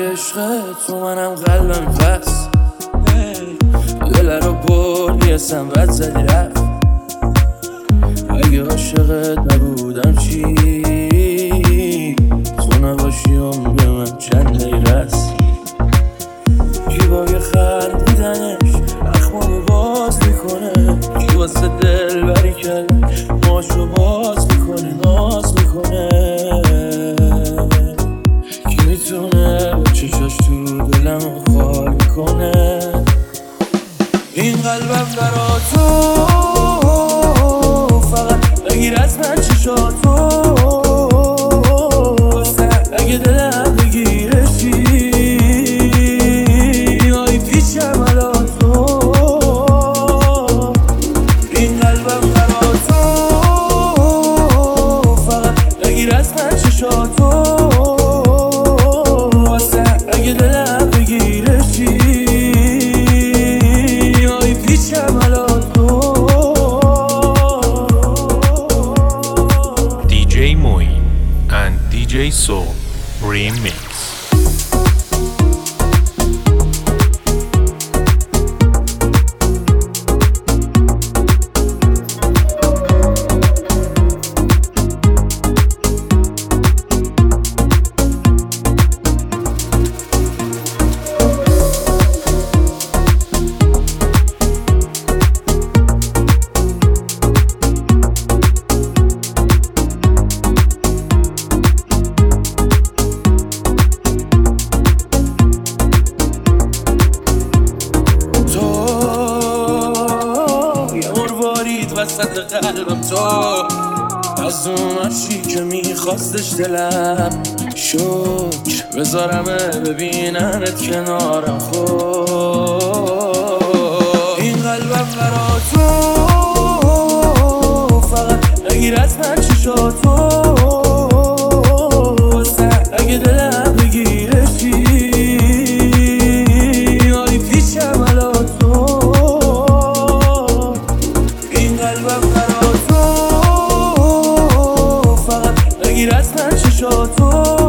عشق تو منم قلبم پس دل رو بردی اسم بد زدی رفت. اگه عاشقت نبودم چی؟ تو نباشی عمر من چند دقیقه است. کی با یه خندیدنش اخمامو باز میکنه، کی واسه دل بری کرد ماشو باز میکنه، ناز میکنه. کی میتونه با چشاش تو دلمو خال کنه؟ این قلبم برا تو فقط بگیر از من چشاتو، اگه دلم بگیرشی آی پیچم علا تو. این قلبم برا تو فقط بگیر از من چشاتو، اگه دلم بگیرشی آی پیچم علا تو. DJ Moin and DJ Soul Remix. وسط قلبم تو از اون عشقی که میخواستش دلم، شکر بذارمه ببیننت کنارم. خود این قلبم برا تو فقط بگیر از من چشاتو، اگه دلم بگیرشی آی پیچم علا تو. قلبم برا تو فقط بگیر از من چشاتو،